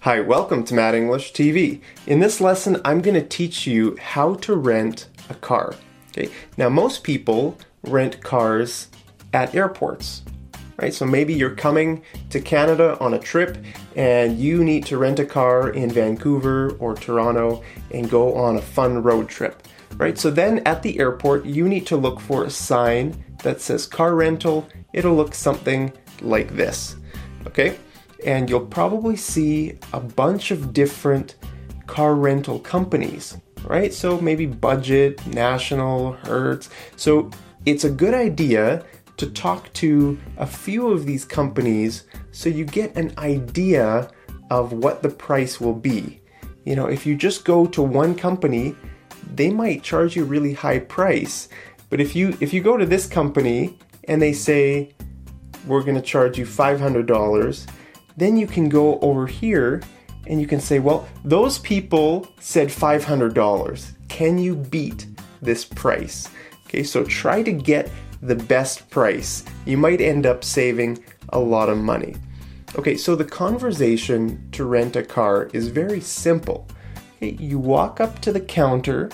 Hi, welcome to Mad English TV. In this lesson, I'm going to teach you how to rent a car. Okay? Now, most people rent cars at airports, right? So maybe you're coming to Canada on a trip and you need to rent a car in Vancouver or Toronto and go on a fun road trip, right? So then at the airport, you need to look for a sign that says car rental. It'll look something like this, okay? And you'll probably see a bunch of different car rental companies, right? So maybe Budget, National, Hertz. So it's a good idea to talk to a few of these companies so you get an idea of what the price will be. You know, if you just go to one company, they might charge you a really high price. But if you go to this company and they say, we're going to charge you $500, then you can go over here and you can say, well, those people said $500. Can you beat this price? Okay, so try to get the best price. You might end up saving a lot of money. Okay, so the conversation to rent a car is very simple. Okay, you walk up to the counter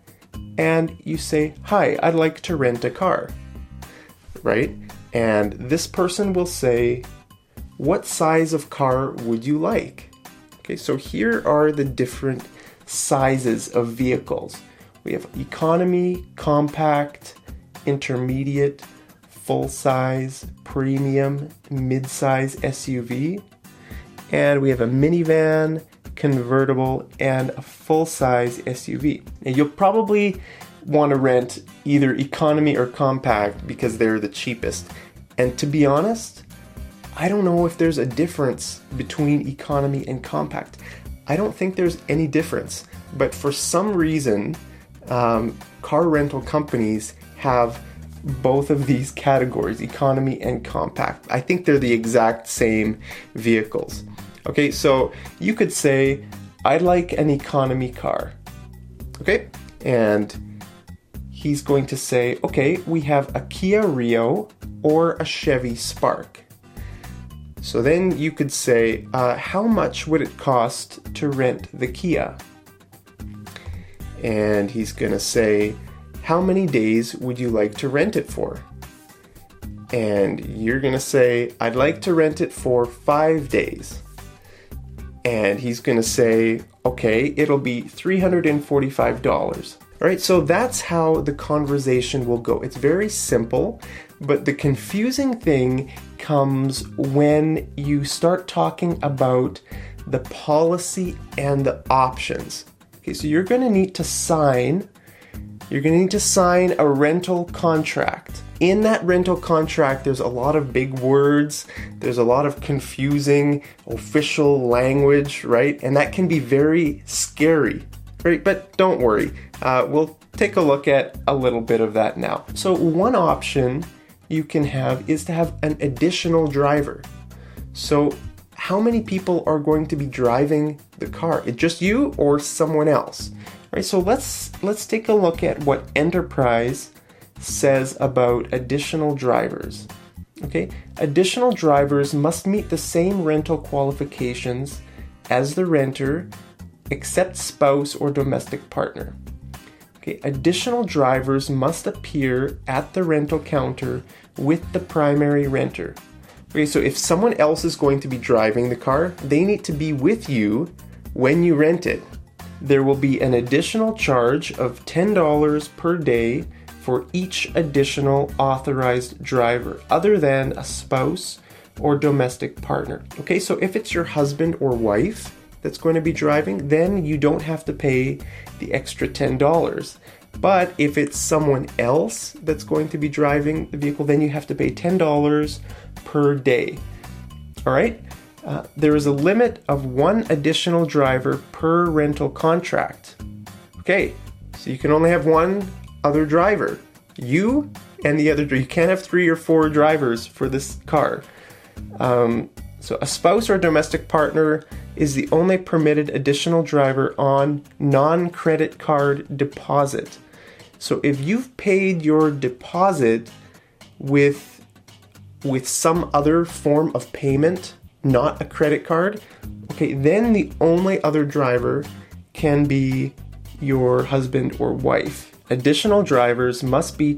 and you say, hi, I'd like to rent a car, right? And this person will say, what size of car would you like? Okay, so here are the different sizes of vehicles. We have economy, compact, intermediate, full size, premium, mid-size SUV, and we have a minivan, convertible, and a full-size SUV. Now, you'll probably want to rent either economy or compact because they're the cheapest. And to be honest, I don't know if there's a difference between economy and compact. I don't think there's any difference, but for some reason, car rental companies have both of these categories, economy and compact. I think they're the exact same vehicles. Okay, so you could say, I'd like an economy car. Okay, and he's going to say, okay, we have a Kia Rio or a Chevy Spark. So then you could say, how much would it cost to rent the Kia? And he's going to say, how many days would you like to rent it for? And you're going to say, I'd like to rent it for 5 days. And he's going to say, okay, it'll be $345. All right, so that's how the conversation will go. It's very simple, but the confusing thing comes when you start talking about the policy and the options. Okay, so you're going to need to sign a rental contract. In that rental contract, there's a lot of big words, there's a lot of confusing official language, right? And that can be very scary, right? But don't worry, we'll take a look at a little bit of that now. So one option you can have is to have an additional driver. So how many people are going to be driving the car? It's just you or someone else? Right, so let's take a look at what Enterprise says about additional drivers. Okay, additional drivers must meet the same rental qualifications as the renter, except spouse or domestic partner. Okay, additional drivers must appear at the rental counter with the primary renter. Okay, so if someone else is going to be driving the car, they need to be with you when you rent it. There will be an additional charge of $10 per day for each additional authorized driver, other than a spouse or domestic partner. Okay, so if it's your husband or wife that's going to be driving, then you don't have to pay the extra $10. But if it's someone else that's going to be driving the vehicle, then you have to pay $10 per day. All right? There is a limit of one additional driver per rental contract. Okay, so you can only have one other driver. You and the other, you can't have 3 or 4 drivers for this car. So a spouse or domestic partner is the only permitted additional driver on non-credit card deposit. So if you've paid your deposit with some other form of payment, not a credit card, okay, then the only other driver can be your husband or wife. Additional drivers must be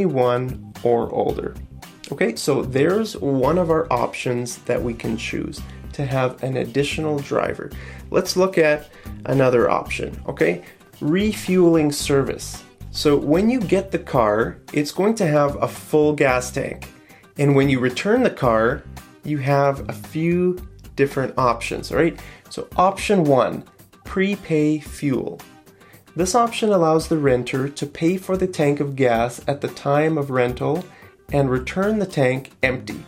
21 or older. Okay, so there's one of our options that we can choose to have an additional driver. Let's look at another option, okay? Refueling service. So when you get the car, it's going to have a full gas tank. And when you return the car, you have a few different options, all right? So option 1, prepay fuel. This option allows the renter to pay for the tank of gas at the time of rental and return the tank empty.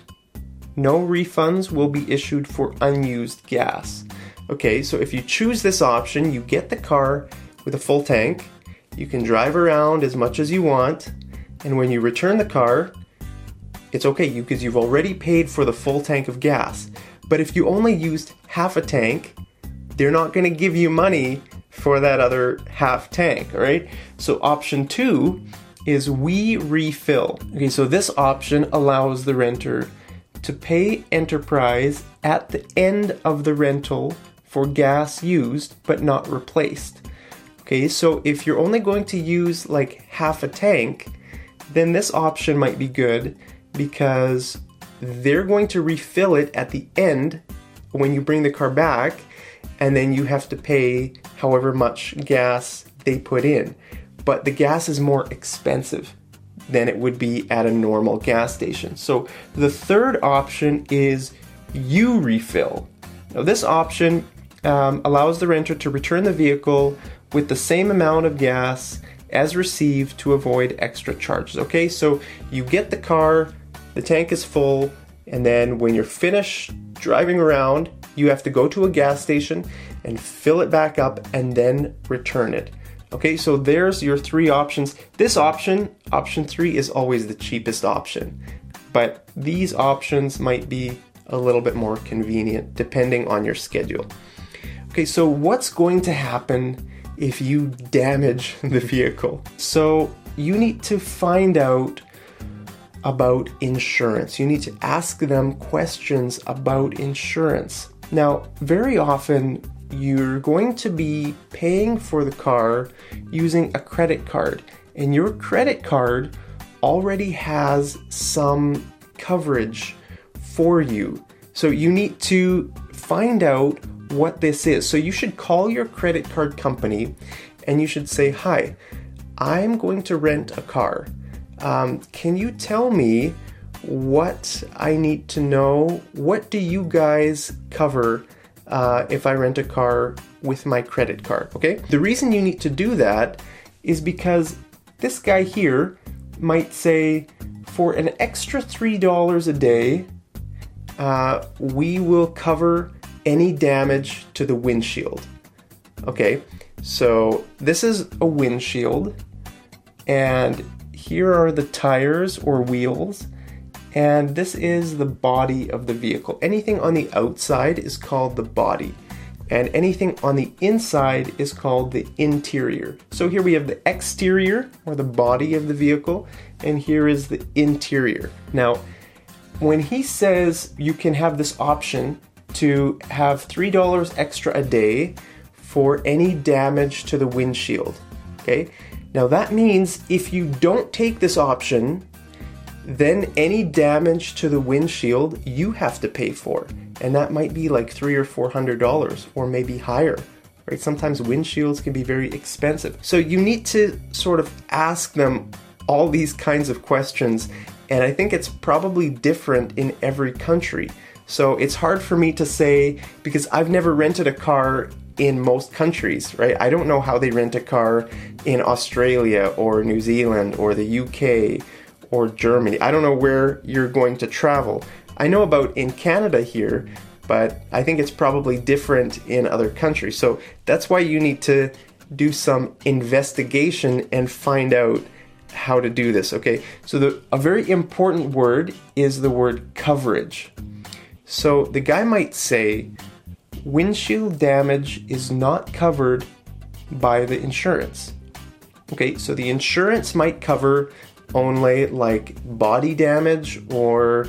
No refunds will be issued for unused gas. Okay, so if you choose this option, you get the car with a full tank, you can drive around as much as you want, and when you return the car, it's okay because you've already paid for the full tank of gas. But if you only used half a tank, they're not going to give you money for that other half tank, all right? So option 2 is we refill. Okay, so this option allows the renter to pay Enterprise at the end of the rental for gas used but not replaced. Okay, so if you're only going to use like half a tank, then this option might be good because they're going to refill it at the end when you bring the car back, and then you have to pay however much gas they put in. But the gas is more expensive than it would be at a normal gas station. So the third option is you refill. Now this option allows the renter to return the vehicle with the same amount of gas as received to avoid extra charges. Okay, so you get the car, the tank is full, and then when you're finished driving around, you have to go to a gas station and fill it back up and then return it. Okay, so there's your 3 options. This option, option 3, is always the cheapest option, but these options might be a little bit more convenient depending on your schedule. Okay, so what's going to happen if you damage the vehicle? So you need to find out about insurance. You need to ask them questions about insurance. Now, very often you're going to be paying for the car using a credit card, and your credit card already has some coverage for you. So you need to find out what this is. So you should call your credit card company and you should say, "Hi, I'm going to rent a car. Can you tell me what I need to know? What do you guys cover if I rent a car with my credit card?" Okay? The reason you need to do that is because this guy here might say, for an extra $3 a day, we will cover any damage to the windshield. Okay, so this is a windshield, and here are the tires or wheels, and this is the body of the vehicle. Anything on the outside is called the body, and anything on the inside is called the interior. So here we have the exterior, or the body of the vehicle, and here is the interior. Now, when he says you can have this option to have $3 extra a day for any damage to the windshield, okay? Now that means if you don't take this option, then any damage to the windshield you have to pay for, and that might be like $300 or $400 or maybe higher, right? Sometimes windshields can be very expensive. So you need to sort of ask them all these kinds of questions, and I think it's probably different in every country. So it's hard for me to say because I've never rented a car in most countries, right? I don't know how they rent a car in Australia or New Zealand or the UK or Germany. I don't know where you're going to travel. I know about in Canada here, but I think it's probably different in other countries. So that's why you need to do some investigation and find out how to do this, okay? So a very important word is the word coverage. So the guy might say, windshield damage is not covered by the insurance. Okay, so the insurance might cover only like body damage or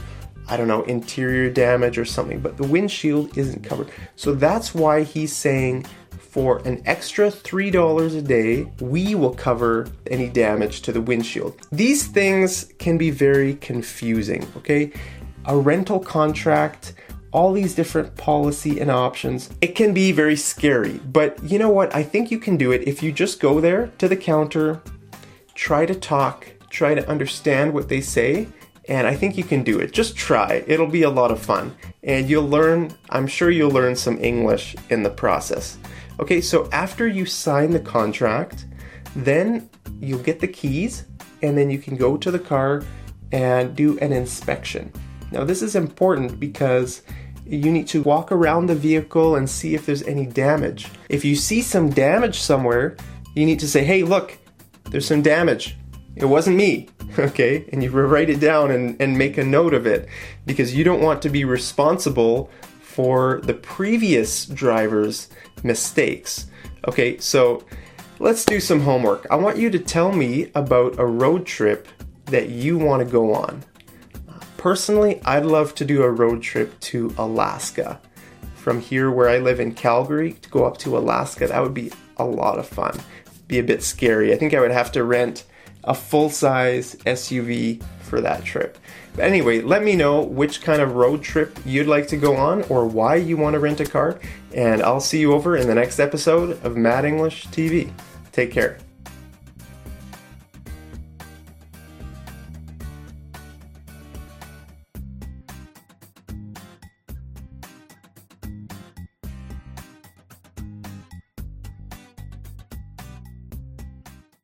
I don't know, interior damage or something, but the windshield isn't covered. So that's why he's saying for an extra $3 a day, we will cover any damage to the windshield. These things can be very confusing, okay? A rental contract, all these different policy and options, it can be very scary. But you know what? I think you can do it if you just go there to the counter, try to talk, try to understand what they say, and I think you can do it. Just try. It'll be a lot of fun. And you'll learn, I'm sure you'll learn some English in the process. Okay, so after you sign the contract, then you'll get the keys, and then you can go to the car and do an inspection. Now this is important because you need to walk around the vehicle and see if there's any damage. If you see some damage somewhere, you need to say, hey, look, there's some damage. It wasn't me, okay? And you write it down and make a note of it, because you don't want to be responsible for the previous driver's mistakes. Okay, so let's do some homework. I want you to tell me about a road trip that you want to go on. Personally, I'd love to do a road trip to Alaska. From here where I live in Calgary to go up to Alaska, that would be a lot of fun. Be a bit scary. I think I would have to rent a full-size SUV for that trip. But anyway, let me know which kind of road trip you'd like to go on or why you want to rent a car, and I'll see you over in the next episode of Mad English TV. Take care.